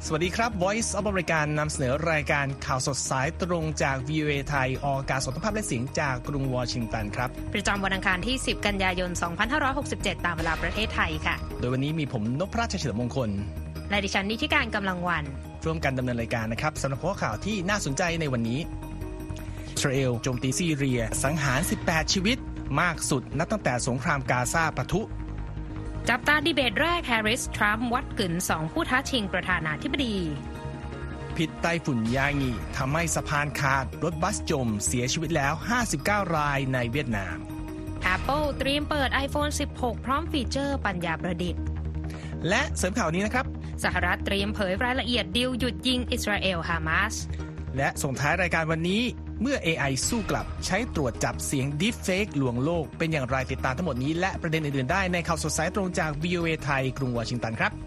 สวัสดีครับ Voice of America นำเสนอรายการข่าวสดสายตรงจาก VOA ไทยออกอากาศสดภาพและเสียงจากกรุงวอชิงตันครับประจำวันอังคารที่10กันยายน2567ตามเวลาประเทศไทยค่ะโดยวันนี้มีผมนพราชเฉลิมมงคลและดิฉันนิติการกำลังวันร่วมกันดำเนินรายการนะครับสำหรับหัวข่าวที่น่าสนใจในวันนี้อิสราเอลโจมตีซีเรียสังหาร18ชีวิตมากสุดนับตั้งแต่สงครามกาซาปะทุจับตาดีเบตแรกแฮร์ริสทรัมป์วัดกึ่น2ผู้ท้าชิงประธานาธิบดีพิษไต้ฝุ่นยางิทำให้สะพานขาดรถบัสจมเสียชีวิตแล้ว59รายในเวียดนาม Apple เตรียมเปิด iPhone 16 พร้อมฟีเจอร์ปัญญาประดิษฐ์และเสริมข่าวนี้นะครับสหรัฐเตรียมเผยรายละเอียดดีลหยุดยิงอิสราเอลฮามาสและส่งท้ายรายการวันนี้เมื่อ AI สู้กลับใช้ตรวจจับเสียง Deepfake ลวงโลกเป็นอย่างไรติดตามทั้งหมดนี้และประเด็นอื่นๆได้ในข่าวสดสายตรงจาก VOA ไทยกรุงวอชิงตันครับ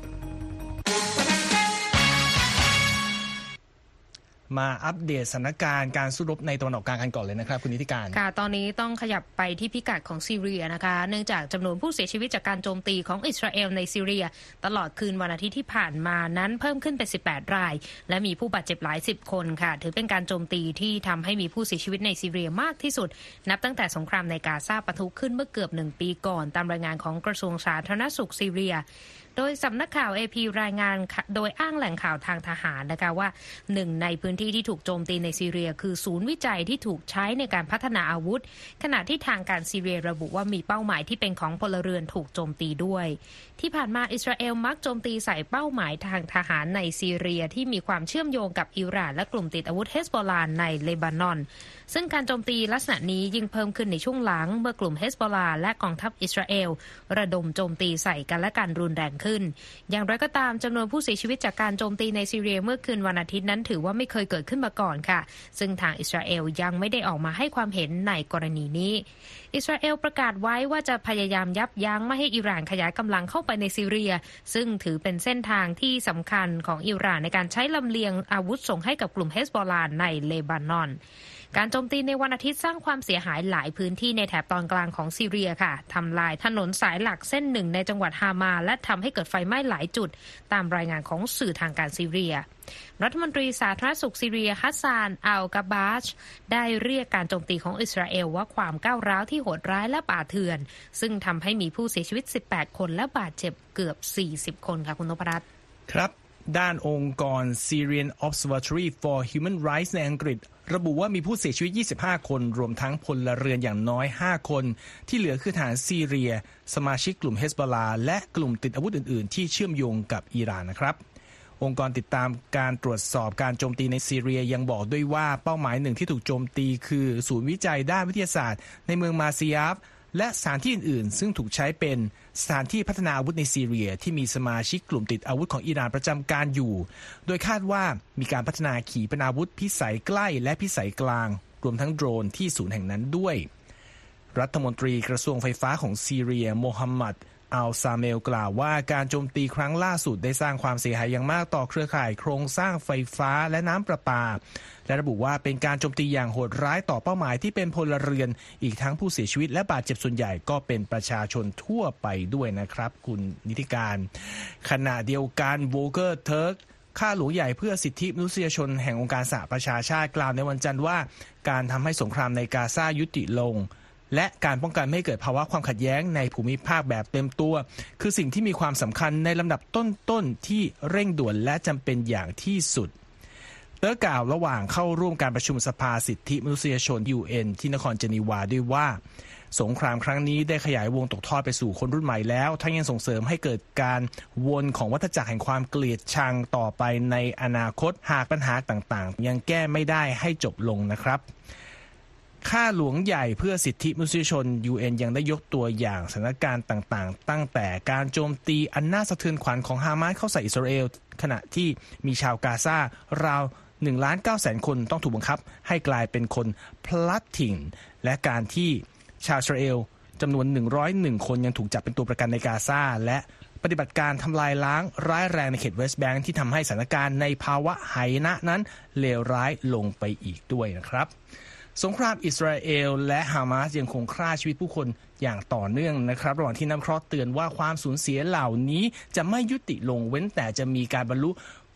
มาอัปเดตสถานการณ์การสู้รบในตะวันออกกลางกันก่อนเลยนะครับคุณนิติการค่ะตอนนี้ต้องขยับไปที่พิกัดของซีเรียนะคะเนื่องจากจำนวนผู้เสียชีวิตจากการโจมตีของอิสราเอลในซีเรียตลอดคืนวันอาทิตย์ที่ผ่านมานั้นเพิ่มขึ้นเป็น18รายและมีผู้บาดเจ็บหลาย10คนค่ะถือเป็นการโจมตีที่ทำให้มีผู้เสียชีวิตในซีเรียมากที่สุดนับตั้งแต่สงครามในกาซาปะทุขึ้นเมื่อเกือบ1ปีก่อนตามรายงานของกระทรวงสาธารณสุขซีเรียโดยสำนักข่าว AP รายงานโดยอ้างแหล่งข่าวทางทหารนะคะว่าหนึ่งในพื้นที่ที่ถูกโจมตีในซีเรียคือศูนย์วิจัยที่ถูกใช้ในการพัฒนาอาวุธขณะที่ทางการซีเรียระบุว่ามีเป้าหมายที่เป็นของพลเรือนถูกโจมตีด้วยที่ผ่านมาอิสราเอลมักโจมตีใส่เป้าหมายทางทหารในซีเรียที่มีความเชื่อมโยงกับอิหร่านและกลุ่มติดอาวุธเฮซบอลลาในเลบานอนซึ่งการโจมตีลักษณะนี้ยิ่งเพิ่มขึ้นในช่วงหลังเมื่อกลุ่มเฮซบอลลาและกองทัพอิสราเอลระดมโจมตีใส่กันและกันรุนแรงขึ้นอย่างไรก็ตามจำนวนผู้เสียชีวิตจากการโจมตีในซีเรียเมื่อคืนวันอาทิตย์นั้นถือว่าไม่เคยเกิดขึ้นมาก่อนค่ะซึ่งทางอิสราเอลยังไม่ได้ออกมาให้ความเห็นในกรณีนี้อิสราเอลประกาศไว้ว่าจะพยายามยับยั้งไม่ให้อิหร่านขยายกำลังเข้าไปในซีเรียซึ่งถือเป็นเส้นทางที่สำคัญของอิหร่านในการใช้ลำเลียงอาวุธส่งให้กับกลุ่มเฮซบอลลาในเลบานอนการโจมตีในวันอาทิตย์สร้างความเสียหายหลายพื้นที่ในแถบตอนกลางของซีเรียค่ะทำลายถนนสายหลักเส้นหนึ่งในจังหวัดฮามาและทำให้เกิดไฟไหม้หลายจุดตามรายงานของสื่อทางการซีเรียรัฐมนตรีสาธารณสุขซีเรียฮัสซานอัลกาบาชได้เรียกการโจมตีของอิสราเอลว่าความก้าวร้าวที่โหดร้ายและป่าเถื่อนซึ่งทำให้มีผู้เสียชีวิต18คนและบาดเจ็บเกือบ40คนค่ะคุณนพรัตน์ครับด้านองค์กร Syrian Observatory for Human Rights ในอังกฤษระบุว่ามีผู้เสียชีวิต25คนรวมทั้งพลเรือนอย่างน้อย5คนที่เหลือคือทหารซีเรียสมาชิกกลุ่มเฮซบอลลาและกลุ่มติดอาวุธอื่นๆที่เชื่อมโยงกับอิหร่านนะครับองค์กรติดตามการตรวจสอบการโจมตีในซีเรียยังบอกด้วยว่าเป้าหมายหนึ่งที่ถูกโจมตีคือศูนย์วิจัยด้านวิทยาศาสตร์ในเมืองมาซิยาฟและสถานที่อื่นๆซึ่งถูกใช้เป็นสถานที่พัฒนาอาวุธในซีเรียที่มีสมาชิกกลุ่มติดอาวุธของอิหร่านประจำการอยู่โดยคาดว่ามีการพัฒนาขีปนาวุธพิสัยใกล้และพิสัยกลางรวมทั้งโดรนที่ศูนย์แห่งนั้นด้วยรัฐมนตรีกระทรวงไฟฟ้าของซีเรียโมฮัมหมัดอัลซาเมลกล่าวว่าการโจมตีครั้งล่าสุดได้สร้างความเสียหายอย่างมากต่อเครือข่ายโครงสร้างไฟฟ้าและน้ำประปาและระบุว่าเป็นการโจมตีอย่างโหดร้ายต่อเป้าหมายที่เป็นพลเรือนอีกทั้งผู้เสียชีวิตและบาดเจ็บส่วนใหญ่ก็เป็นประชาชนทั่วไปด้วยนะครับคุณนิติการขณะเดียวกันโวเกอร์เทิร์กข้าหลวงใหญ่เพื่อสิทธิมนุษยชนแห่งองค์การสหประชาชาติกล่าวในวันจันทร์ว่าการทำให้สงครามในกาซายุติลงและการป้องกันไม่ให้เกิดภาวะความขัดแย้งในภูมิภาคแบบเต็มตัวคือสิ่งที่มีความสำคัญในลำดับต้นๆที่เร่งด่วนและจำเป็นอย่างที่สุดเตอร์กล่าวระหว่างเข้าร่วมการประชุมสภาสิทธิมนุษยชน UN ที่นครเจนีวาด้วยว่าสงครามครั้งนี้ได้ขยายวงตกทอดไปสู่คนรุ่นใหม่แล้วทั้งยังส่งเสริมให้เกิดการวนของวัฏจักรแห่งความเกลียดชังต่อไปในอนาคตหากปัญหาต่างๆยังแก้ไม่ได้ให้จบลงนะครับข้าหลวงใหญ่เพื่อสิทธิมนุษยชน UN ยังได้ยกตัวอย่างสถานการณ์ต่างๆตั้งแต่การโจมตีอันน่าสะเทือนขวัญของฮามาสเข้าใส่อิสราเอลขณะที่มีชาวกาซาราว 1,900,000 คนต้องถูกบังคับให้กลายเป็นคนพลัดถิ่นและการที่ชาวอิสราเอลจำนวน101คนยังถูกจับเป็นตัวประกันในกาซาและปฏิบัติการทำลายล้างร้ายแรงในเขตเวสต์แบงค์ที่ทำให้สถานการณ์ในภาวะหายนะนั้นเลวร้ายลงไปอีกด้วยนะครับสงครามอิสราเอลและฮามาสยังคงฆ่าชีวิตผู้คนอย่างต่อเนื่องนะครับระหว่างที่นักวิเคราะห์เตือนว่าความสูญเสียเหล่านี้จะไม่ยุติลงเว้นแต่จะมีการบรรลุ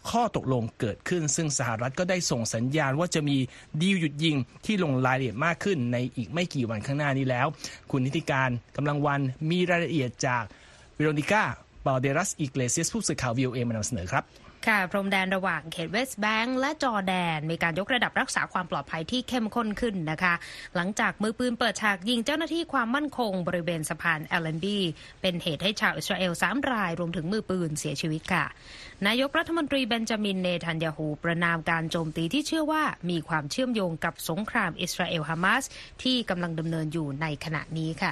ข้อตกลงเกิดขึ้นซึ่งสหรัฐก็ได้ส่งสัญญาณว่าจะมีดีลหยุดยิงที่ลงรายละเอียดมากขึ้นในอีกไม่กี่วันข้างหน้านี้แล้วคุณนิติการกำลังวันมีรายละเอียดจากเวโรนิก้าบาลเดรัสอิเกเลเซียสผู้สื่อข่าว VOA มานำเสนอครับค่ะพรมแดนระหว่างเขตเวสต์แบงก์และจอร์แดนมีการยกระดับรักษาความปลอดภัยที่เข้มข้นขึ้นนะคะหลังจากมือปืนเปิดฉากยิงเจ้าหน้าที่ความมั่นคงบริเวณสะพานแอลเลนบีเป็นเหตุให้ชาวอิสราเอล3 รายรวมถึงมือปืนเสียชีวิตค่ะนายกรัฐมนตรีเบนจามินเนทันยาฮูประนามการโจมตีที่เชื่อว่ามีความเชื่อมโยงกับสงครามอิสราเอลฮามาสที่กำลังดำเนินอยู่ในขณะนี้ค่ะ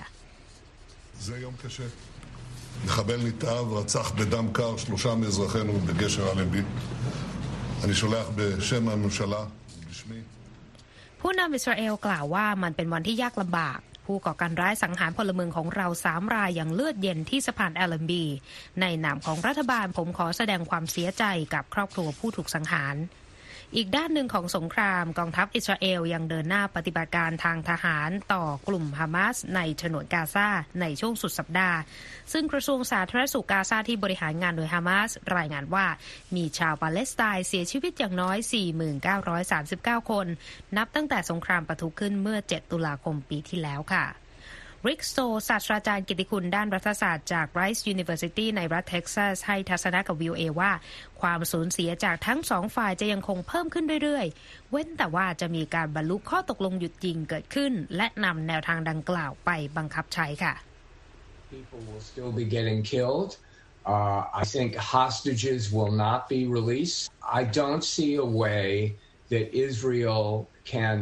מחבל נתעב רצח בדם קר 3 מאזרחינו בגשר אלנבי. אני שולח בשם הממשלה בשמי. ผู้นำอิสราเอลกล่าวว่ามันเป็นวันที่ยากลำบากผู้ก่อการร้ายสังหารพลเมืองของเรา3 รายอย่างเลือดเย็นที่สะพานแอลเลนบีในนามของรัฐบาลผมขอแสดงความเสียใจกับครอบครัวผู้ถูกสังหารอีกด้านหนึ่งของสงครามกองทัพอิสราเอลยังเดินหน้าปฏิบัติการทางทหารต่อกลุ่มฮามาสในฉนวนกาซาในช่วงสุดสัปดาห์ซึ่งกระทรวงสาธารณสุขกาซาที่บริหารงานโดยฮามาสรายงานว่ามีชาวปาเลสไตน์เสียชีวิตอย่างน้อย 4,939 คนนับตั้งแต่สงครามปะทุขึ้นเมื่อ7 ตุลาคมปีที่แล้วค่ะริกสโตศาสตราจารย์กิตติคุณด้านรัฐศาสตร์จาก Rice University ในรัฐเท็กซัสให้ทัศนะกับ VOA ว่าความสูญเสียจากทั้ง2 ฝ่ายจะยังคงเพิ่มขึ้นเรื่อยๆเว้นแต่ว่าจะมีการบรรลุข้อตกลงหยุดยิงเกิดขึ้นและนำแนวทางดังกล่าวไปบังคับใช้ค่ะ People will still be getting killed. I think hostages will not be released. I don't see a way that Israel can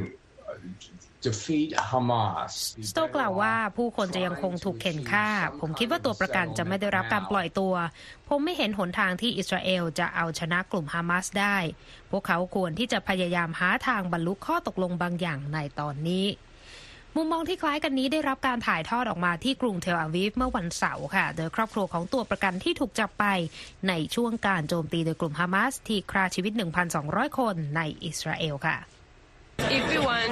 สโตกล่าวว่าผู้คนจะยังคงถูกเข็นฆ่าผมคิดว่าตัวประกันจะไม่ได้รับการปล่อยตัวผมไม่เห็นหนทางที่อิสราเอลจะเอาชนะกลุ่มฮามาสได้พวกเขาควรที่จะพยายามหาทางบรรลุข้อตกลงบางอย่างในตอนนี้มุมมองที่คล้ายกันนี้ได้รับการถ่ายทอดออกมาที่กรุงเทลอาวีฟเมื่อวันเสาร์ค่ะโดยครอบครัวของตัวประกันที่ถูกจับไปในช่วงการโจมตีโดยกลุ่มฮามาสที่ฆ่าชีวิต 1,200 คนในอิสราเอลค่ะ If we want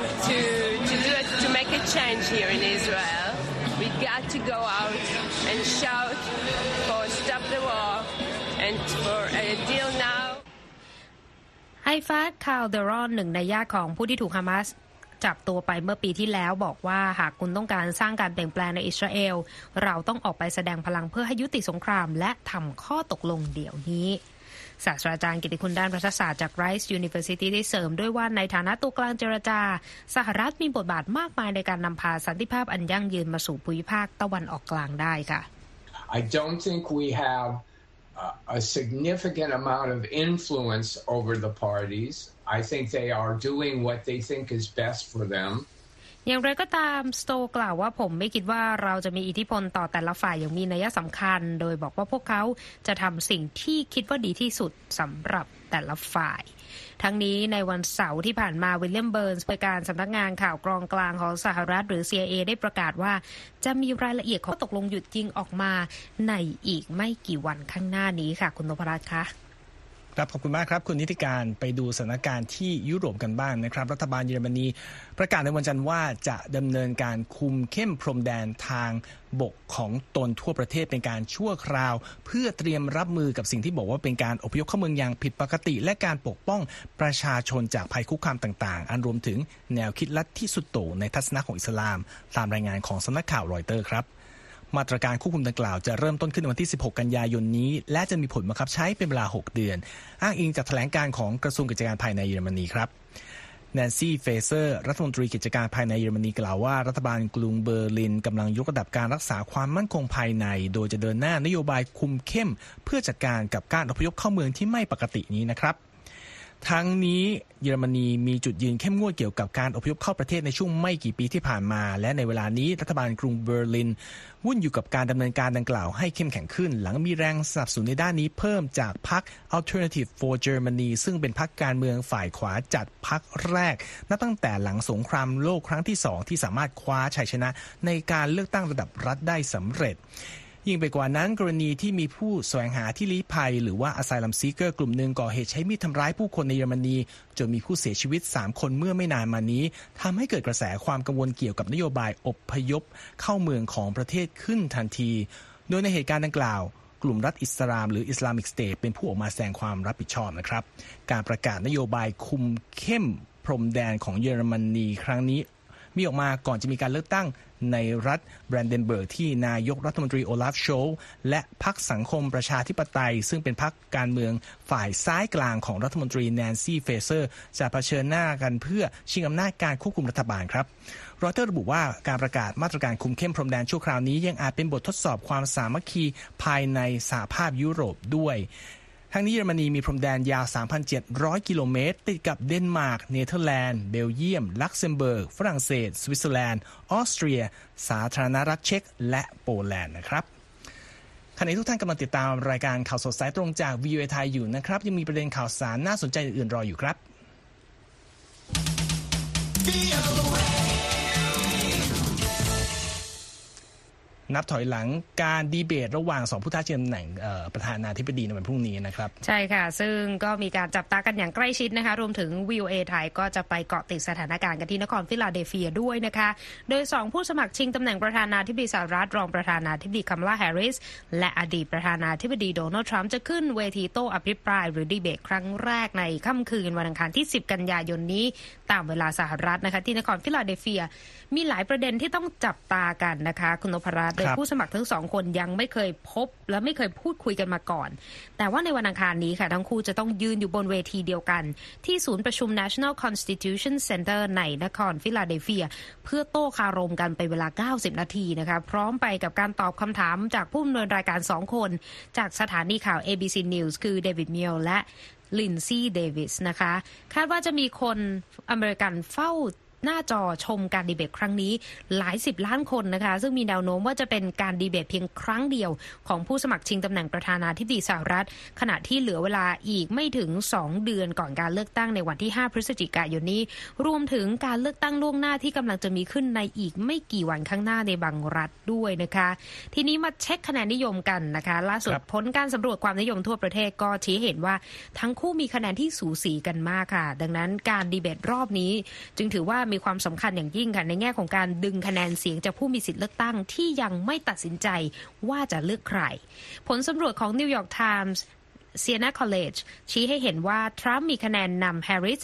to make a change here in Israel, we got to go out and shout for stop the war and for a deal now. ไฮฟาด คาลเดรอนหนึ่งในญาติของผู้ที่ถูกฮามาสจับตัวไปเมื่อปีที่แล้วบอกว่าหากคุณต้องการสร้างการเปลี่ยนแปลงในอิสราเอลเราต้องออกไปแสดงพลังเพื่อให้ยุติสงครามและทำข้อตกลงเดี๋ยวนี้ศาสตราจารย์กิตติคุณด้านรัฐศาสตร์จาก Rice University ได้เสริมด้วยว่าในฐานะตัวกลางเจรจาสหรัฐมีบทบาทมากมายในการนำพาสันติภาพอันยั่งยืนมาสู่ภูมิภาคตะวันออกกลางได้ค่ะ I don't think we have a significant amount of influence over the parties. I think they are doing what they think is best for them. อย่างไรก็ตามสโตกล่าวว่าผมไม่คิดว่าเราจะมีอิทธิพลต่อแต่ละฝ่ายอย่างมีนัยสำคัญโดยบอกว่าพวกเขาจะทำสิ่งที่คิดว่าดีที่สุดสำหรับแต่ละฝ่ายทั้งนี้ในวันเสาร์ที่ผ่านมาวิลเลียมเบิร์นส์ผู้การสำนักงานข่าวกรองกลางของสหรัฐหรือ CIA ได้ประกาศว่าจะมีรายละเอียดข้อตกลงหยุดยิงออกมาในอีกไม่กี่วันข้างหน้านี้ค่ะคุณนพรัตน์คะครับขอบคุณมากครับคุณนิติการไปดูสถานการณ์ที่ยุโรปกันบ้างนะครับรัฐบาลเยอรมนีประกาศในวันจันทร์ว่าจะดำเนินการคุมเข้มพรมแดนทางบกของตนทั่วประเทศเป็นการชั่วคราวเพื่อเตรียมรับมือกับสิ่งที่บอกว่าเป็นการอพยพเข้าเมืองอย่างผิดปกติและการปกป้องประชาชนจากภัยคุกคามต่างๆอันรวมถึงแนวคิดลัทธิสุดโต่งในทัศนะของอิสลามตามรายงานของสำนักข่าวรอยเตอร์ครับมาตรการควบคุมดังกล่าวจะเริ่มต้นขึ้นวันที่16กันยายนนี้และจะมีผลบังคับใช้เป็นเวลา6เดือนอ้างอิงจากแถลงการของกระทรวงกิจการภายในเยอรมนีครับแนนซี่เฟเซอร์รัฐมนตรีกิจการภายในเยอรมนีกล่าวว่ารัฐบาลกรุงเบอร์ลินกำลังยกระดับการรักษาความมั่นคงภายในโดยจะเดินหน้านโยบายคุมเข้มเพื่อจัดการกับการอพยพเข้าเมืองที่ไม่ปกตินี้นะครับทั้งนี้เยอรมนีมีจุดยืนเข้มงวดเกี่ยวกับการอพยพเข้าประเทศในช่วงไม่กี่ปีที่ผ่านมาและในเวลานี้รัฐบาลกรุงเบอร์ลินวุ่นอยู่กับการดำเนินการดังกล่าวให้เข้มแข็งขึ้นหลังมีแรงสนับสนุนในด้านนี้เพิ่มจากพรรค Alternative for Germany ซึ่งเป็นพรรคการเมืองฝ่ายขวาจัดพรรคแรกนับตั้งแต่หลังสงครามโลกครั้งที่2ที่สามารถคว้าชัยชนะในการเลือกตั้งระดับรัฐได้สำเร็จยิ่งไปกว่านั้นกรณีที่มีผู้แสวงหาที่ลี้ภัยหรือว่า Asylum Seeker กลุ่มหนึ่งก่อเหตุใช้มีดทำร้ายผู้คนในเยอรมนีจนมีผู้เสียชีวิต3คนเมื่อไม่นานมานี้ทำให้เกิดกระแสความกังวลเกี่ยวกับนโยบายอพยพเข้าเมืองของประเทศขึ้นทันทีโดยในเหตุการณ์ดังกล่าวกลุ่มรัฐอิสลามหรือ Islamic State เป็นผู้ออกมาแสดงความรับผิดชอบนะครับการประกาศนโยบายคุมเข้มพรมแดนของเยอรมนีครั้งนี้มีออกมาก่อนจะมีการเลือกตั้งในรัฐแบรนเดนเบิร์กที่นายกรัฐมนตรีโอลาฟโชลและพรรคสังคมประชาธิปไตยซึ่งเป็นพรรคการเมืองฝ่ายซ้ายกลางของรัฐมนตรีแนนซี่เฟเซอร์จะเผชิญหน้ากันเพื่อชิงอำนาจการควบคุมรัฐบาลครับรอยเตอร์ระบุว่าการประกาศมาตรการคุมเข้มพรมแดนชั่วคราวนี้ยังอาจเป็นบททดสอบความสามัคคีภายในสหภาพยุโรปด้วยทั้งนี้เยอรมนีมีพรมแดนยาว 3,700 กิโลเมตรติดกับเดนมาร์กเนเธอร์แลนด์เบลเยียมลักเซมเบิร์กฝรั่งเศสสวิตเซอร์แลนด์ออสเตรียสาธารณรัฐเช็กและโปแลนด์นะครับขณะนี้ทุกท่านกำลังติดตามรายการข่าวสดสายตรงจาก VOA ไทยอยู่นะครับยังมีประเด็นข่าวสารน่าสนใจอื่นๆรออยู่ครับนับถอยหลังการดีเบตระหว่าง2ผู้ท้าชิงตำแหน่งประธานาธิบดีในวันพรุ่งนี้นะครับใช่ค่ะซึ่งก็มีการจับตากันอย่างใกล้ชิดนะคะรวมถึง VOA ไทยก็จะไปเกาะติดสถานการณ์กันที่นครฟิลาเดลเฟียด้วยนะคะโดย2ผู้สมัครชิงตำแหน่งประธานาธิบดีสหรัฐรองประธานาธิบดีคัมลาแฮร์ริสและอดีตประธานาธิบดีโดนัลด์ทรัมป์จะขึ้นเวทีโต้อภิปรายหรือดีเบตครั้งแรกในค่ำคืนวันอังคารที่10กันยายนนี้ตามเวลาสหรัฐนะคะที่นครฟิลาเดลเฟียมีหลายประเด็นที่ต้องจับตากันนะคะคุณนพรัตน์โดยผู้สมัครทั้ง2คนยังไม่เคยพบและไม่เคยพูดคุยกันมาก่อนแต่ว่าในวันอังคารนี้ค่ะทั้งคู่จะต้องยืนอยู่บนเวทีเดียวกันที่ศูนย์ประชุม National Constitution Center ในนครฟิลาเดลเฟียเพื่อโต้คารมกันไปเวลา90นาทีนะคะพร้อมไปกับการตอบคำถามจากผู้ดำเนินรายการ2คนจากสถานีข่าว ABC News คือเดวิดมิลและลินซี่เดวิสนะคะคาดว่าจะมีคนอเมริกันเฝ้าหน้าจอชมการดีเบตครั้งนี้หลาย10ล้านคนนะคะซึ่งมีแนวโน้มว่าจะเป็นการดีเบตเพียงครั้งเดียวของผู้สมัครชิงตำแหน่งประธานาธิบดีสหรัฐขณะที่เหลือเวลาอีกไม่ถึง2เดือนก่อนการเลือกตั้งในวันที่5พฤศจิกายนนี้รวมถึงการเลือกตั้งล่วงหน้าที่กำลังจะมีขึ้นในอีกไม่กี่วันข้างหน้าในบางรัฐด้วยนะคะทีนี้มาเช็คคะแนนนิยมกันนะคะล่าสุดผลการสำรวจความนิยมทั่วประเทศก็ชี้เห็นว่าทั้งคู่มีคะแนนที่สูสีกันมากค่ะดังนั้นการดีเบตรอบนี้จึงถือว่ามีความสำคัญอย่างยิ่งค่ะในแง่ของการดึงคะแนนเสียงจากผู้มีสิทธิเลือกตั้งที่ยังไม่ตัดสินใจว่าจะเลือกใครผลสำรวจของ New York Times Siena College ชี้ให้เห็นว่าทรัมป์มีคะแนนนำแฮร์ริส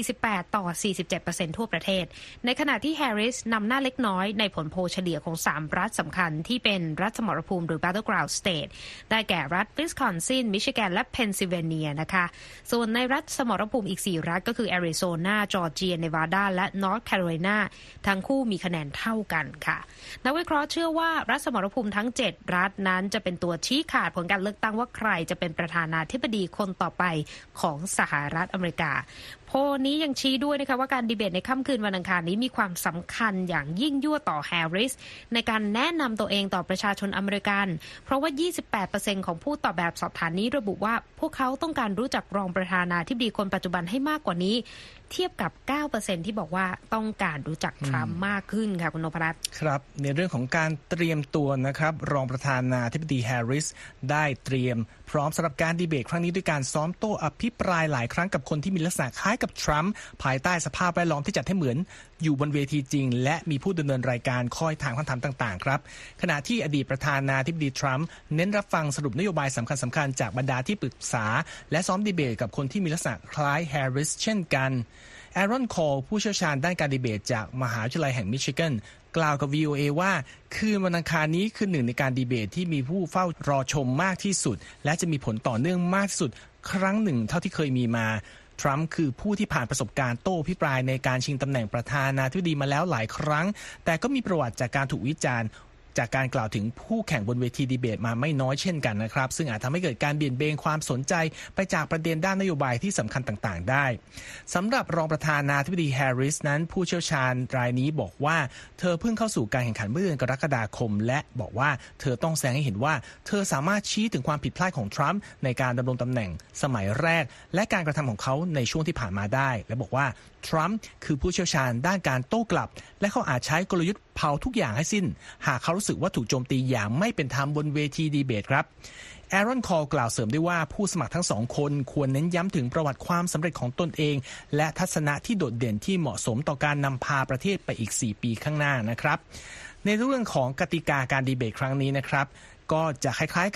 48 ต่อ 47% ทั่วประเทศในขณะที่แฮร์ริสนำหน้าเล็กน้อยในผลโพลเฉลี่ยของ3รัฐสำคัญที่เป็นรัฐสมรภูมิหรือ Battleground State ได้แก่รัฐวิสคอนซินมิชิแกนและเพนซิลเวเนียนะคะส่วนในรัฐสมรภูมิอีก4รัฐก็คือแอริโซนาจอร์เจียเนวาดาและนอร์ทแคโรไลนาทั้งคู่มีคะแนนเท่ากันค่ะนักวิเคราะห์เชื่อว่ารัฐสมรภูมิทั้ง7รัฐนั้นจะเป็นตัวชี้ขาดผลการเลือกตั้งว่าใครจะเป็นประธานาธิบดีคนต่อไปของสหรัฐอเมริกาโพลนี้ยังชี้ด้วยนะคะว่าการดีเบตในค่ำคืนวันอังคารนี้มีความสำคัญอย่างยิ่งยวดต่อแฮร์ริสในการแนะนำตัวเองต่อประชาชนอเมริกันเพราะว่า 28% ของผู้ตอบแบบสอบถามนี้ระบุว่าพวกเขาต้องการรู้จักรองประธานาธิบดีคนปัจจุบันให้มากกว่านี้เทียบกับ 9% ที่บอกว่าต้องการรู้จักทรัมป์มากขึ้นค่ะคุณนพรัตน์ครับในเรื่องของการเตรียมตัวนะครับรองประธานาธิบดีแฮร์ริสได้เตรียมพร้อมสำหรับการดีเบตครั้งนี้ด้วยการซ้อมโต้อภิปรายหลายครั้งกับคนที่มีลักษณะคล้ายกับทรัมป์ภายใต้สภาพแวดล้อมที่จัดให้เหมือนอยู่บนเวทีจริงและมีผู้ดำเนินรายการคอยถามคำถามต่างๆครับขณะที่อดีตประธานาธิบดีทรัมป์เน้นรับฟังสรุปนโยบายสำคัญจากบรรดาที่ปรึกษาและซ้อมดีเบตกับคนที่มีลักษณะคล้ายแฮร์ริสเช่นกันแอรอน คอลผู้เชี่ยวชาญด้านการดีเบตจากมหาวิทยาลัยแห่งมิชิแกนกล่าวกับ VOA ว่าคืนวันอังคารนี้คือหนึ่งในการดีเบตที่มีผู้เฝ้ารอชมมากที่สุดและจะมีผลต่อเนื่องมากที่สุดครั้งหนึ่งเท่าที่เคยมีมาทรัมป์คือผู้ที่ผ่านประสบการณ์โต้อภิปรายในการชิงตำแหน่งประธานาธิบดีมาแล้วหลายครั้งแต่ก็มีประวัติจากการถูกวิจารณ์จากการกล่าวถึงผู้แข่งบนเวทีดีเบตมาไม่น้อยเช่นกันนะครับซึ่งอาจทำให้เกิดการเบี่ยงเบนความสนใจไปจากประเด็นด้านนโยบายที่สำคัญต่างๆได้สำหรับรองประธานาธิบดีแฮร์ริสนั้นผู้เชี่ยวชาญรายนี้บอกว่าเธอเพิ่งเข้าสู่การแข่งขันเมื่อเดือนกรกฎาคมและบอกว่าเธอต้องแสดงให้เห็นว่าเธอสามารถชี้ถึงความผิดพลาดของทรัมป์ในการดำรงตำแหน่งสมัยแรกและการกระทำของเขาในช่วงที่ผ่านมาได้และบอกว่าทรัมป์คือผู้เชี่ยวชาญด้านการโต้กลับและเขาอาจใช้กลยุทธ์เผาทุกอย่างให้สิ้นหากเขารู้สึกว่าถูกโจมตีอย่างไม่เป็นธรรมบนเวทีดีเบตครับแอรอน คอลกล่าวเสริมด้วยว่าผู้สมัครทั้ง2คนควรเน้นย้ำถึงประวัติความสำเร็จของตนเองและทัศนะที่โดดเด่นที่เหมาะสมต่อการนำพาประเทศไปอีก4ปีข้างหน้านะครับในเรื่องของกติกาการดีเบตครั้งนี้นะครับก็จะคล้ายๆกับ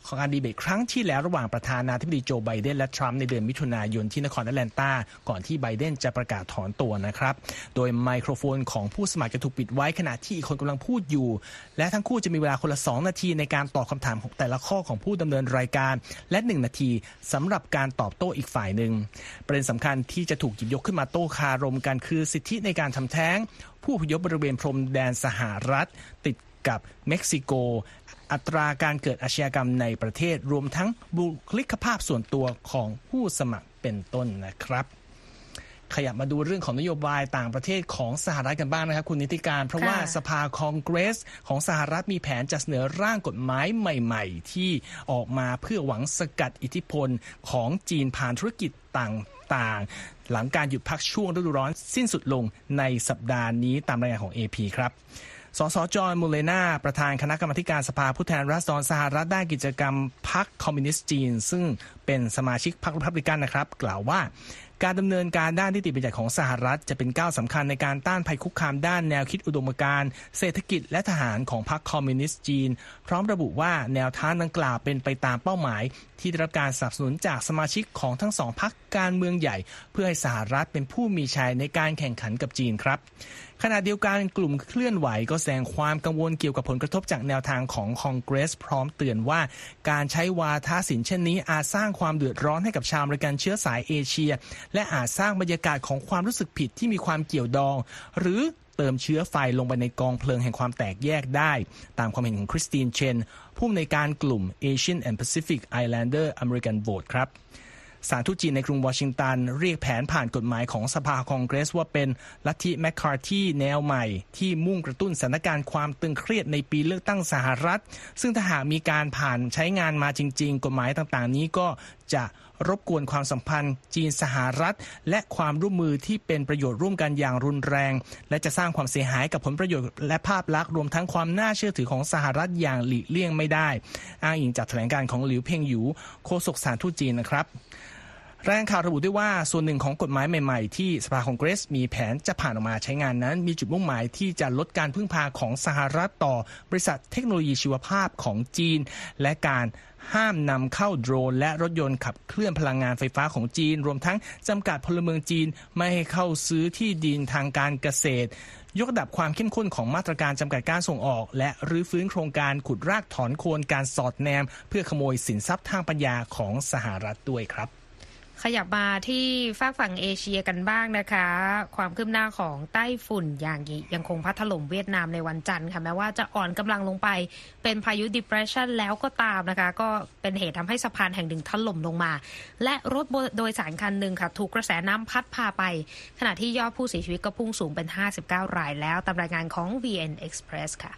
ของการดีเบตครั้งที่แล้วระหว่างประธานาธิบดีโจไบเดนและทรัมป์ในเดือนมิถุนายนที่นครแอตแลนตาก่อนที่ไบเดนจะประกาศถอนตัวนะครับโดยไมโครโฟนของผู้สมัครจะถูกปิดไว้ขณะที่อีกคนกำลังพูดอยู่และทั้งคู่จะมีเวลาคนละ2นาทีในการตอบคำถามของแต่ละข้อของผู้ดำเนินรายการและ1นาทีสำหรับการตอบโต้อีกฝ่ายหนึ่งประเด็นสำคัญที่จะถูกหยิบยกขึ้นมาโต้คารมกันคือสิทธิในการทำแท้งผู้อพยพบริเวณพรมแดนสหรัฐติดกับเม็กซิโกอัตราการเกิดอาชญากรรมในประเทศรวมทั้งบุคลิกภาพส่วนตัวของผู้สมัครเป็นต้นนะครับขยับมาดูเรื่องของนโยบายต่างประเทศของสหรัฐกันบ้างนะครับคุณนิติการเพราะว่าสภาคองเกรสของสหรัฐมีแผนจะเสนอร่างกฎหมายใหม่ๆที่ออกมาเพื่อหวังสกัดอิทธิพลของจีนผ่านธุรกิจต่างๆหลังการหยุดพักช่วงฤดูร้อนสิ้นสุดลงในสัปดาห์นี้ตามรายงานของ AP ครับสสจอห์นมูเลนาประธานคณะกรรมาการสภาผู้แทนราษฎรสหรัฐด้านกิจกรรมพรรคคอมมิวนิสต์จีนซึ่งเป็นสมาชิกพรรครีพับลิกันนะครับกล่าวว่าการดำเนินการด้านนิติบัญญัติของสหรัฐจะเป็นก้าวสำคัญในการต้านภัยคุกคามด้านแนวคิดอุดมการณ์เศรษฐกิจและทหารของพรรคคอมมิวนิสต์จีนพร้อมระบุว่าแนวทางดังกล่าวเป็นไปตามเป้าหมายที่ได้รับการสนับสนุนจากสมาชิกของทั้งสองพรรคการเมืองใหญ่เพื่อให้สหรัฐเป็นผู้มีชัยในการแข่งขันกับจีนครับขณะเดียวกันกลุ่มเคลื่อนไหวก็แสดงความกังวลเกี่ยวกับผลกระทบจากแนวทางของคองเกรสพร้อมเตือนว่าการใช้วาทศิลป์เช่นนี้อาจสร้างความเดือดร้อนให้กับชาวอเมริกันเชื้อสายเอเชียและอาจสร้างบรรยากาศของความรู้สึกผิดที่มีความเกี่ยวดองหรือเติมเชื้อไฟลงไปในกองเพลิงแห่งความแตกแยกได้ตามความเห็นของคริสตินเชนผู้อำนวยการกลุ่ม Asian and Pacific Islander American Vote ครับสารทูตจีนในกรุงวอชิงตันเรียกแผนผ่านกฎหมายของสภาคองเกรสว่าเป็นลัทธิแมคคาร์ธีแนวใหม่ที่มุ่งกระตุ้นสถานการณ์ความตึงเครียดในปีเลือกตั้งสหรัฐซึ่งถ้าหากมีการผ่านใช้งานมาจริงๆกฎหมายต่างๆนี้ก็จะรบกวนความสัมพันธ์จีนสหรัฐและความร่วมมือที่เป็นประโยชน์ร่วมกันอย่างรุนแรงและจะสร้างความเสียหายกับผลประโยชน์และภาพลักษณ์รวมทั้งความน่าเชื่อถือของสหรัฐอย่างหลีกเลี่ยงไม่ได้อ้างอิงจากแถลงการณ์ของหลิวเพ่งหยูโฆษกสถานทูตจีนนะครับรายงานข่าวระบุด้วยว่าส่วนหนึ่งของกฎหมายใหม่ๆที่สภาคองเกรสมีแผนจะผ่านออกมาใช้งานนั้นมีจุดมุ่งหมายที่จะลดการพึ่งพาของสหรัฐต่อบริษัทเทคโนโลยีชีวภาพของจีนและการห้ามนำเข้าโดรนและรถยนต์ขับเคลื่อนพลังงานไฟฟ้าของจีนรวมทั้งจำกัดพลเมืองจีนไม่ให้เข้าซื้อที่ดินทางการเกษตรยกระดับความเข้มข้นของมาตรการจำกัดการส่งออกและรื้อฟื้นโครงการขุดรากถอนโคนการสอดแนมเพื่อขโมยสินทรัพย์ทางปัญญาของสหรัฐด้วยครับขยับมาที่ฝั่งเอเชียกันบ้างนะคะความคืบหน้าของไต้ฝุ่นอย่างยังคงพัดถล่มเวียดนามในวันจันทร์ค่ะแม้ว่าจะอ่อนกำลังลงไปเป็นพายุ depression แล้วก็ตามนะคะก็เป็นเหตุทำให้สะพานแห่งหนึ่งถล่มลงมาและรถโดยสารคันหนึ่งค่ะถูกกระแสน้ำพัดพาไปขณะที่ยอดผู้เสียชีวิตก็พุ่งสูงเป็น59รายแล้วตามรายงานของ VN Express ค่ะ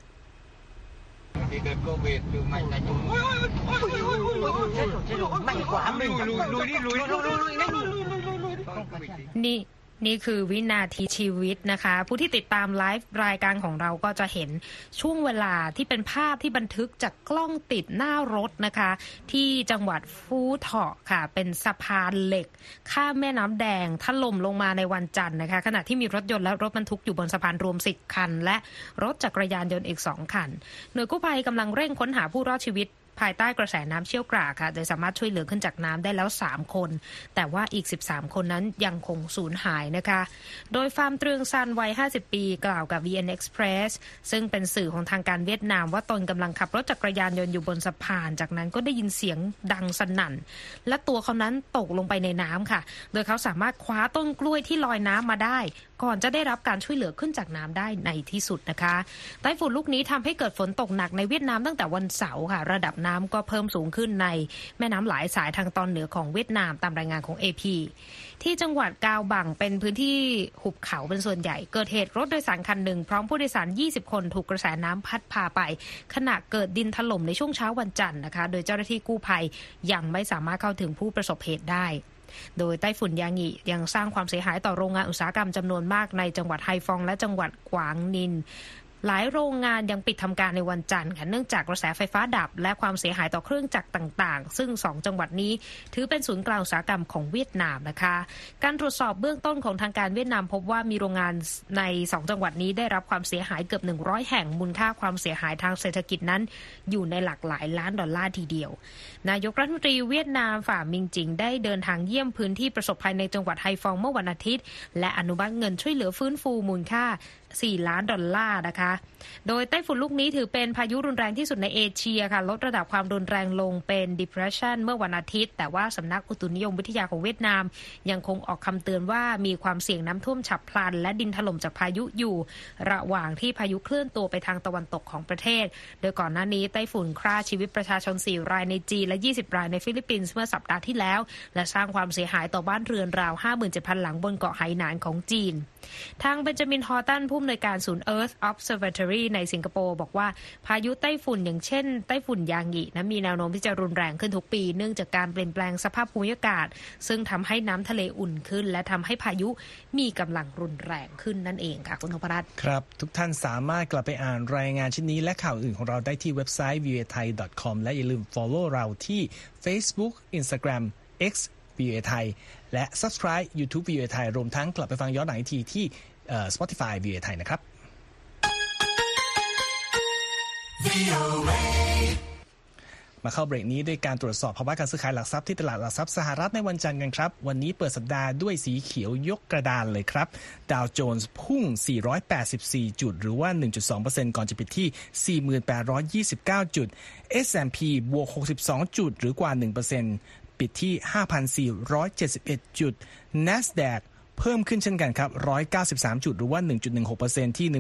นี่คือวินาทีชีวิตนะคะผู้ที่ติดตามไลฟ์รายการของเราก็จะเห็นช่วงเวลาที่เป็นภาพที่บันทึกจากกล้องติดหน้ารถนะคะที่จังหวัดฟูเถาะค่ะเป็นสะพานเหล็กข้ามแม่น้ำแดงถล่มลงมาในวันจันทร์นะคะขณะที่มีรถยนต์และรถบรรทุกอยู่บนสะพานรวม10คันและรถจักรยานยนต์อีก2คันหน่วยกู้ภัยกำลังเร่งค้นหาผู้รอดชีวิตภายใต้กระแสน้ำเชี่ยวกรากค่ะโดยสามารถช่วยเหลือขึ้นจากน้ำได้แล้ว3คนแต่ว่าอีก13คนนั้นยังคงสูญหายนะคะโดยฟาร์มเตรืองซันวัย50ปีกล่าวกับ VN Express ซึ่งเป็นสื่อของทางการเวียดนามว่าตนกำลังขับรถจักรยานยนต์อยู่บนสะพานจากนั้นก็ได้ยินเสียงดังสนั่นและตัวเขานั้นตกลงไปในน้ำค่ะโดยเขาสามารถคว้าต้นกล้วยที่ลอยน้ำมาได้ก่อนจะได้รับการช่วยเหลือขึ้นจากน้ำได้ในที่สุดนะคะไต้ฝุ่นลูกนี้ทำให้เกิดฝนตกหนักในเวียดนามตั้งแต่วันเสาร์ค่ะระดับน้ำก็เพิ่มสูงขึ้นในแม่น้ำหลายสายทางตอนเหนือของเวียดนามตามรายงานของ AP ที่จังหวัดกาวบังเป็นพื้นที่หุบเขาเป็นส่วนใหญ่เกิดเหตุรถโดยสารคันหนึ่งพร้อมผู้โดยสาร20คนถูกกระแสน้ำพัดพาไปขณะเกิดดินถล่มในช่วงเช้าวันจันทร์นะคะโดยเจ้าหน้าที่กู้ภัยยังไม่สามารถเข้าถึงผู้ประสบเหตุได้โดยไต้ฝุ่นยางิยังสร้างความเสียหายต่อโรงงานอุตสาหกรรมจำนวนมากในจังหวัดไฮฟองและจังหวัดกวางนินหลายโรงงานยังปิดทำการในวันจันทร์ค่ะเนื่องจากกระแสไฟฟ้าดับและความเสียหายต่อเครื่องจักรต่างๆซึ่ง2จังหวัดนี้ถือเป็นศูนย์กลางอุตสาหกรรมของเวียดนามนะคะการตรวจสอบเบื้องต้นของทางการเวียดนามพบว่ามีโรงงานใน2จังหวัดนี้ได้รับความเสียหายเกือบ100แห่งมูลค่าความเสียหายทางเศรษฐกิจนั้นอยู่ในหลากหลายล้านดอลลาร์ทีเดียวนายกรัฐมนตรีเวียดนามฝ่ามิงจิงได้เดินทางเยี่ยมพื้นที่ประสบภัยในจังหวัดไฮฟองเมื่อวันอาทิตย์และอนุมัติเงินช่วยเหลือฟื้นฟูมูลค่า4 ล้านดอลลาร์นะคะโดยไต้ฝุ่นลูกนี้ถือเป็นพายุรุนแรงที่สุดในเอเชียค่ะลดระดับความรุนแรงลงเป็น depression เมื่อวันอาทิตย์แต่ว่าสำนักอุตุนิยมวิทยาของเวียดนามยังคงออกคำเตือนว่ามีความเสี่ยงน้ำท่วมฉับพลันและดินถล่มจากพายุอยู่ระหว่างที่พายุเคลื่อนตัวไปทางตะวันตกของประเทศโดยก่อนหน้านี้ไต้ฝุ่นฆ่าชีวิตประชาชน4 รายในจีนและ20 รายในฟิลิปปินส์เมื่อสัปดาห์ที่แล้วและสร้างความเสียหายต่อบ้านเรือนราว 57,000 หลังบนเกาะไหหนานของจีนทางเบนจามินฮอตันผู้อำนวยการศูนย์ Earth Observatory ในสิงคโปร์บอกว่าพายุไต้ฝุ่นอย่างเช่นไต้ฝุ่นยางงิมีแนวโน้มที่จะรุนแรงขึ้นทุกปีเนื่องจากการเปลี่ยนแปลงสภาพภูมิอากาศซึ่งทำให้น้ำทะเลอุ่นขึ้นและทำให้พายุมีกำลังรุนแรงขึ้นนั่นเองค่ะคุณนพรัตน์ครับทุกท่านสามารถกลับไปอ่านรายงานชิ้นนี้และข่าวอื่นของเราได้ที่เว็บไซต์ voathai.com และอย่าลืม follow เราที่ Facebook Instagram X VOA Thai และ Subscribe YouTube VOA Thai รวมทั้งกลับไปฟังย้อนหลังอีกทีที่Spotify VOA Thai นะครับมาเข้าเบรกนี้ด้วยการตรวจสอบภาวะการซื้อขายหลักทรัพย์ที่ตลาดหลักทรัพย์สหรัฐในวันจันทร์กันครับวันนี้เปิดสัปดาห์ด้วยสีเขียวยกกระดานเลยครับดาวโจนส์พุ่ง484จุดหรือว่า 1.2% ก่อนจะปิดที่ 4829 จุด S&P บวก62จุดหรือกว่า 1%ปิดที่ 5,471 จุด NASDAQ เพิ่มขึ้นเช่นกันครับ193จุดหรือว่า 1.16% ที่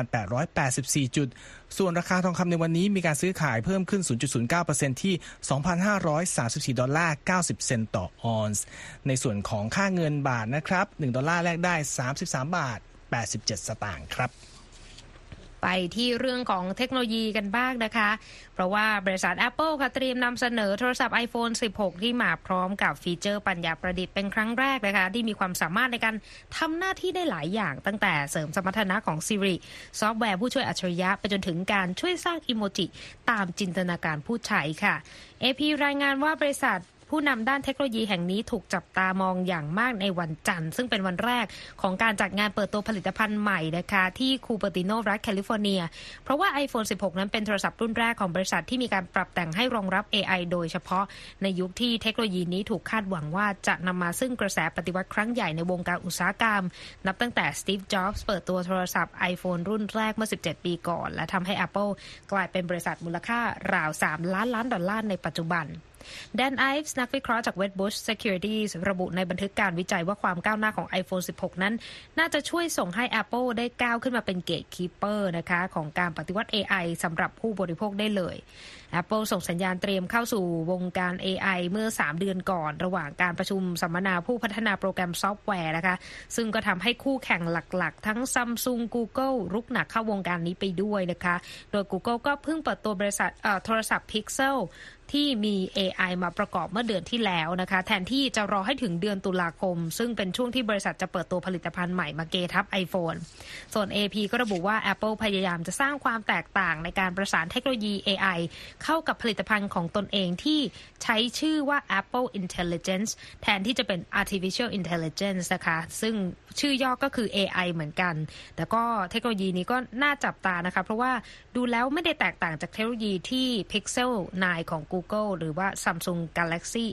16,884 จุดส่วนราคาทองคำในวันนี้มีการซื้อขายเพิ่มขึ้น 0.09% ที่ 2,534 ดอลลาร์ 90 เซนต์ต่อออนซ์ในส่วนของค่าเงินบาทนะครับ1ดอลลาร์แลกได้33บาท87สตางค์ครับไปที่เรื่องของเทคโนโลยีกันบ้างนะคะเพราะว่าบริษัท Apple ค่ะเตรียมนำเสนอโทรศัพท์ iPhone 16 ที่มาพร้อมกับฟีเจอร์ปัญญาประดิษฐ์เป็นครั้งแรกนะคะที่มีความสามารถในการทำหน้าที่ได้หลายอย่างตั้งแต่เสริมสมรรถนะของ Siri ซอฟต์แวร์ผู้ช่วยอัจฉริยะไปจนถึงการช่วยสร้างอิโมจิตามจินตนาการผู้ใช้ค่ะ AP รายงานว่าบริษัทผู้นำด้านเทคโนโลยีแห่งนี้ถูกจับตามองอย่างมากในวันจันทร์ซึ่งเป็นวันแรกของการจัดงานเปิดตัวผลิตภัณฑ์ใหม่นะคะที่คูเปอร์ติโนรัฐแคลิฟอร์เนียเพราะว่า iPhone 16 นั้นเป็นโทรศัพท์รุ่นแรกของบริษัทที่มีการปรับแต่งให้รองรับ AI โดยเฉพาะในยุคที่เทคโนโลยีนี้ถูกคาดหวังว่าจะนำมาซึ่งกระแสปฏิวัติครั้งใหญ่ในวงการอุตสาหกรรมนับตั้งแต่ Steve Jobs เปิดตัวโทรศัพท์ iPhone รุ่นแรกเมื่อ17 ปีก่อนและทำให้ Apple กลายเป็นบริษัทมูลค่าราว3 ล้านดอลลาร์ในปัจจุบันแดนไอฟ์นักวิเคราะห์จาก Wedbush Securities ระบุในบันทึกการวิจัยว่าความก้าวหน้าของ iPhone 16 นั้นน่าจะช่วยส่งให้ Apple ได้ก้าวขึ้นมาเป็น Gatekeeper นะคะของการปฏิวัติ AI สำหรับผู้บริโภคได้เลย Apple ส่งสัญญาณเตรียมเข้าสู่วงการ AI เมื่อ3เดือนก่อนระหว่างการประชุมสัมมนาผู้พัฒนาโปรแกรมซอฟต์แวร์นะคะซึ่งก็ทำให้คู่แข่งหลักๆทั้ง Samsung Google รุกหนักเข้าวงการนี้ไปด้วยนะคะโดย Google ก็เพิ่งเปิดตัวบริษัทโทรศัพท์ Pixelที่มี AI มาประกอบเมื่อเดือนที่แล้วนะคะแทนที่จะรอให้ถึงเดือนตุลาคมซึ่งเป็นช่วงที่บริษัทจะเปิดตัวผลิตภัณฑ์ใหม่มาเกทับ iPhone ส่วน AP ก็ระบุว่า Apple พยายามจะสร้างความแตกต่างในการประสานเทคโนโลยี AI เข้ากับผลิตภัณฑ์ของตนเองที่ใช้ชื่อว่า Apple Intelligence แทนที่จะเป็น Artificial Intelligence นะคะซึ่งชื่อย่อก็คือ AI เหมือนกันแต่ก็เทคโนโลยีนี้ก็น่าจับตานะคะเพราะว่าดูแล้วไม่ได้แตกต่างจากเทคโนโลยีที่ Pixel 9 ของGoogle หรือว่า Samsung Galaxy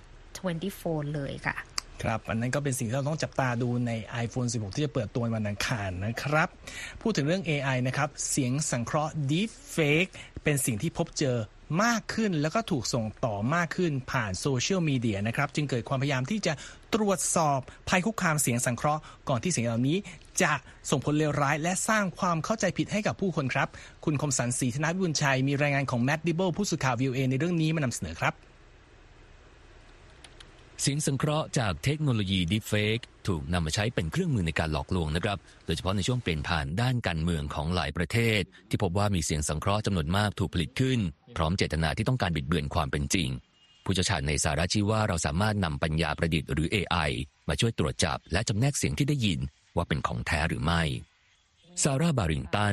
S24 เลยค่ะครับอันนั้นก็เป็นสิ่งที่เราต้องจับตาดูใน iPhone 16 ที่จะเปิดตัววันอังคารนะครับพูดถึงเรื่อง AI นะครับเสียงสังเคราะห์ Deepfake เป็นสิ่งที่พบเจอมากขึ้นแล้วก็ถูกส่งต่อมากขึ้นผ่านโซเชียลมีเดียนะครับจึงเกิดความพยายามที่จะตรวจสอบภัยคุกคามเสียงสังเคราะห์ก่อนที่เสียงเหล่านี้จะส่งผลเลวร้ายและสร้างความเข้าใจผิดให้กับผู้คนครับคุณคมสันต์ ศรีธนวิบูลย์ชัยมีรายงานของแมตต์ดิเบิลผู้สื่อข่าว VOA ในเรื่องนี้มานำเสนอครับเสียงสังเคราะห์จากเทคโนโลยี Deepfake ถูกนำมาใช้เป็นเครื่องมือในการหลอกลวงนะครับโดยเฉพาะในช่วงเปลี่ยนผ่านด้านการเมืองของหลายประเทศที่พบว่ามีเสียงสังเคราะห์จำนวนมากถูกผลิตขึ้นพร้อมเจตนาที่ต้องการบิดเบือนความเป็นจริงผู้เชี่ยวชาญในสาระชี้ว่าเราสามารถนำปัญญาประดิษฐ์หรือ AI มาช่วยตรวจจับและจำแนกเสียงที่ได้ยินว่าเป็นของแท้หรือไม่ซาร่าบาริงตัน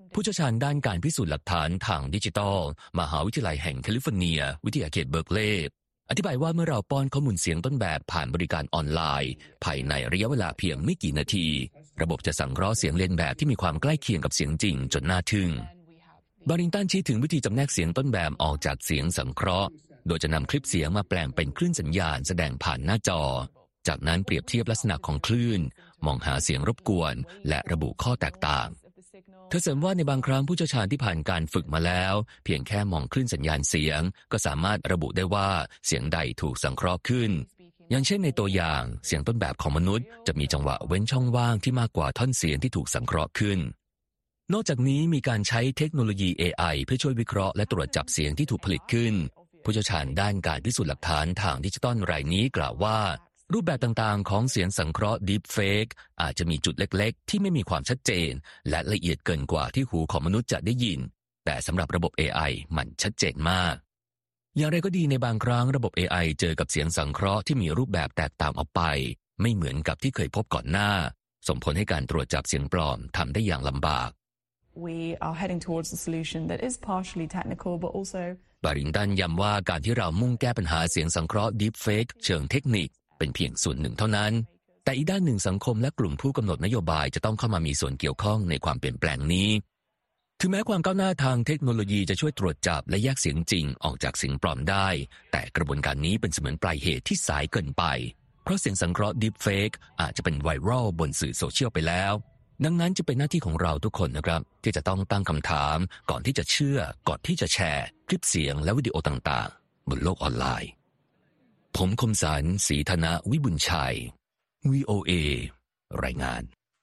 ผู้เชี่ยวชาญด้านการพิสูจน์หลักฐานทางดิจิทัลมหาวิทยาลัยแห่งแคลิฟอร์เนียวิทยาเขตเบิร์กลีย์อธิบายว่าเมื่อเราป้อนข้อมูลเสียงต้นแบบผ่านบริการออนไลน์ภายในระยะเวลาเพียงไม่กี่นาทีระบบจะสังเคราะห์เสียงเลียนแบบที่มีความใกล้เคียงกับเสียงจริงจนน่าทึ่งบาริงตันชี้ถึงวิธีจำแนกเสียงต้นแบบออกจากเสียงสังเคราะห์โดยจะนำคลิปเสียงมาแปลงเป็นคลื่นสัญญาณแสดงผ่านหน้าจอจากนั้นเปรียบเทียบลักษณะของคลื่นมองหาเสียงรบกวนและระบุข้อแตกต่างเธอเสริมว่าในบางครั้งผู้เชี่ยวชาญที่ผ่านการฝึกมาแล้วเพียงแค่มองคลื่นสัญญาณเสียงก็สามารถระบุได้ว่าเสียงใดถูกสังเคราะห์ขึ้นอย่างเช่นในตัวอย่างเสียงต้นแบบของมนุษย์จะมีจังหวะเว้นช่องว่างที่มากกว่าท่อนเสียงที่ถูกสังเคราะห์ขึ้นนอกจากนี้มีการใช้เทคโนโลยี AI เพื่อช่วยวิเคราะห์และตรวจจับเสียงที่ถูกผลิตขึ้นผู้เชี่ยวชาญด้านการพิสูจน์หลักฐานทางดิจิตอลรายนี้กล่าวว่ารูปแบบต่างๆของเสียงสังเคราะห์ Deepfake อาจจะมีจุดเล็กๆที่ไม่มีความชัดเจนและละเอียดเกินกว่าที่หูของมนุษย์จะได้ยินแต่สำหรับระบบ AI มันชัดเจนมากอย่างไรก็ดีในบางครั้งระบบ AI เจอกับเสียงสังเคราะห์ที่มีรูปแบบแตกต่างออกไปไม่เหมือนกับที่เคยพบก่อนหน้าส่งผลให้การตรวจจับเสียงปลอมทำได้อย่างลำบาก We are heading towards a solution that is partially technical but also บาริงตันย้ำว่าการที่เรามุ่งแก้ปัญหาเสียงสังเคราะห์ Deepfake เชิงเทคนิคเป็นเพียงส่วนหนึ่งเท่านั้นแต่อีกด้านหนึ่งสังคมและกลุ่มผู้กำหนดนโยบายจะต้องเข้ามามีส่วนเกี่ยวข้องในความเปลี่ยนแปลงนี้ถึงแม้ความก้าวหน้าทางเทคโนโลยีจะช่วยตรวจจับและแยกเสียงจริงออกจากเสียงปลอมได้แต่กระบวนการนี้เป็นเสมือนปลายเหตุที่สายเกินไปเพราะเสียงสังเคราะห์ Deepfake อาจจะเป็นไวรัลบนสื่อโซเชียลไปแล้วดังนั้นจะเป็นหน้าที่ของเราทุกคนนะครับที่จะต้องตั้งคำถามก่อนที่จะเชื่อก่อนที่จะแชร์คลิปเสียงและวิดีโอต่างๆบนโลกออนไลน์ผมคมสันต์ ศรีธนวิบุญชัย VOA รายงาน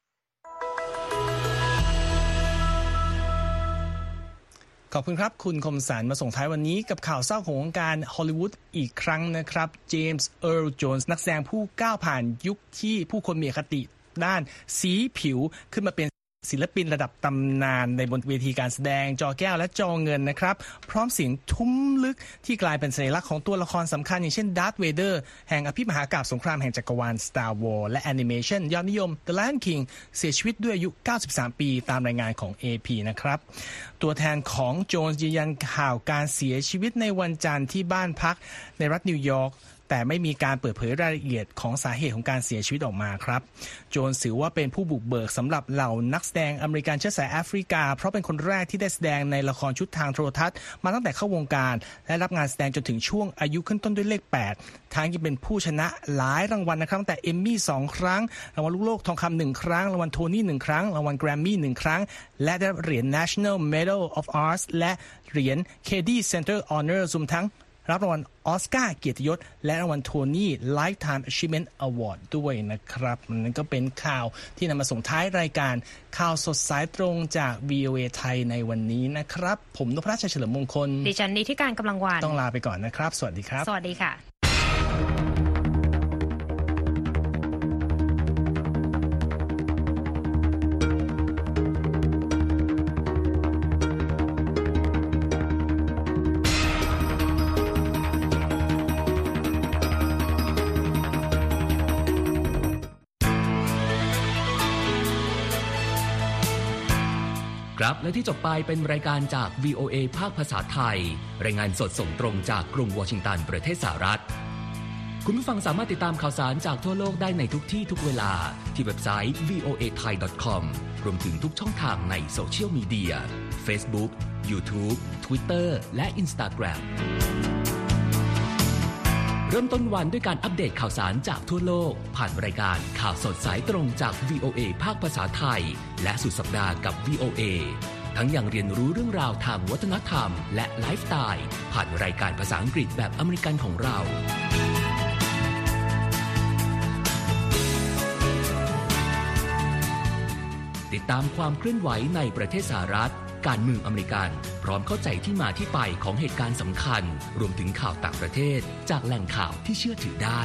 ขอบคุณครับคุณคมสันต์มาส่งท้ายวันนี้กับข่าวเศร้าของวงการฮอลลีวูดอีกครั้งนะครับเจมส์ เอิร์ล โจนส์นักแสดงผู้ก้าวผ่านยุคที่ผู้คนมีอคติด้านสีผิวขึ้นมาเป็นศิลปินระดับตำนานในบนเวทีการแสดงจอแก้วและจอเงินนะครับพร้อมเสียงทุ้มลึกที่กลายเป็นสัญลักษณ์ของตัวละครสำคัญอย่างเช่นดาร์ธเวเดอร์แห่งอภิมหากาพย์สงครามแห่งจักรวาล Star Wars และแอนิเมชันยอดนิยม The Lion King เสียชีวิตด้วยอายุ93 ปีตามรายงานของ AP นะครับตัวแทนของโจนส์ยืนยันข่าวการเสียชีวิตในวันจันทร์ที่บ้านพักในรัฐนิวยอร์กแต่ไม่มีการเปิดเผยรายละเอียดของสาเหตุของการเสียชีวิตออกมาครับโจนส์ถือว่าเป็นผู้บุกเบิกสำหรับเหล่านักแสดงอเมริกันเชื้อสายแอฟริกาเพราะเป็นคนแรกที่ได้แสดงในละครชุดทางโทรทัศน์มาตั้งแต่เข้าวงการและรับงานแสดงจนถึงช่วงอายุขึ้นต้นด้วยเลข8ทั้งยังเป็นผู้ชนะหลายรางวัลนะครับตั้งแต่เอมมี่2ครั้งรางวัลลูกโลกทองคำ1ครั้งรางวัลโทนี่1ครั้งรางวัลแกรมมี่1ครั้งและได้รับเหรียญ National Medal of Arts และเหรียญ Kennedy Center Honor รวมทั้งรับรางวัลออสการ์เกียรติยศและรางวัลโทนี่ Lifetime Achievement Award ด้วยนะครับนั่นก็เป็นข่าวที่นำมาส่งท้ายรายการข่าวสดสายตรงจาก VOA ไทยในวันนี้นะครับผมนพรัช เฉลิมมงคลดิฉันนิติการกำลังวานต้องลาไปก่อนนะครับสวัสดีครับสวัสดีค่ะครับและที่จบไปเป็นรายการจาก VOA ภาคภาษาไทยรายงานสดส่งตรงจากกรุงวอชิงตันประเทศสหรัฐคุณผู้ฟังสามารถติดตามข่าวสารจากทั่วโลกได้ในทุกที่ทุกเวลาที่เว็บไซต์ voathai.com รวมถึงทุกช่องทางในโซเชียลมีเดีย Facebook YouTube Twitter และ Instagram เริ่มต้นวันด้วยการอัปเดตข่าวสารจากทั่วโลกผ่านรายการข่าวสดสายตรงจาก VOA ภาคภาษาไทยและสุดสัปดาห์กับ VOA ทั้งยังเรียนรู้เรื่องราวทางวัฒนธรรมและไลฟ์สไตล์ผ่านรายการภาษาอังกฤษแบบอเมริกันของเราติดตามความเคลื่อนไหวในประเทศสหรัฐการเมืองอเมริกันพร้อมเข้าใจที่มาที่ไปของเหตุการณ์สำคัญรวมถึงข่าวต่างประเทศจากแหล่งข่าวที่เชื่อถือได้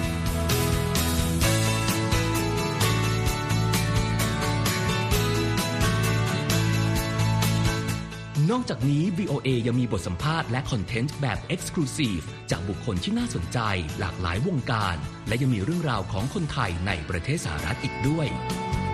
นอกจากนี้ VOA ยังมีบทสัมภาษณ์และคอนเทนต์แบบ Exclusive จากบุคคลที่น่าสนใจหลากหลายวงการและยังมีเรื่องราวของคนไทยในประเทศสหรัฐอีกด้วย